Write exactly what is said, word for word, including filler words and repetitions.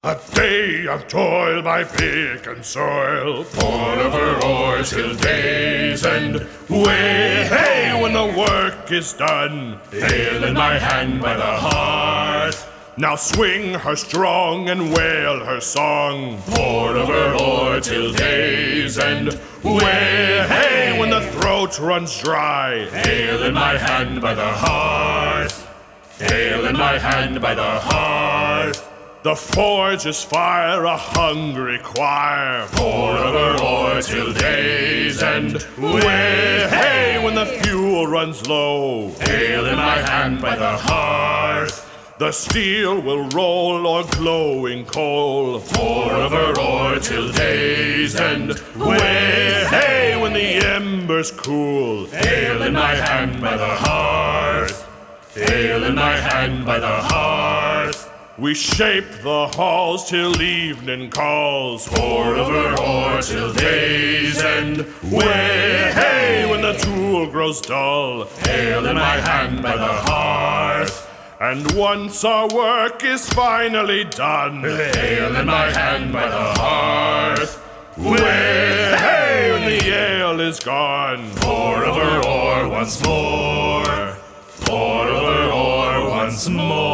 A day of toil by pick and soil, pour over ore till day's end. Way, hey, when the work is done, ale in my hand by the hearth. Now swing her strong and wail her song, pour over ore till day's end. Way, hey, when the throat runs dry, ale in my hand by the hearth. Ale in my hand by the hearth. The forge is fire, a hungry choir, pour over ore till day's end. Way, hey, when the fuel runs low, ale in my hand by the hearth. The steel will roll o'er glowing coal, pour over ore till day's end. Way, hey, when the embers cool, ale in my hand by the hearth. Ale in my hand by the hearth. We shape the halls till evening calls, pour over ore till day's end. Way, hey, when the tool grows dull, ale in my hand by the hearth. And once our work is finally done, ale in my hand by the hearth. Way, hey, when the ale is gone, pour over ore once more, pour over ore once more.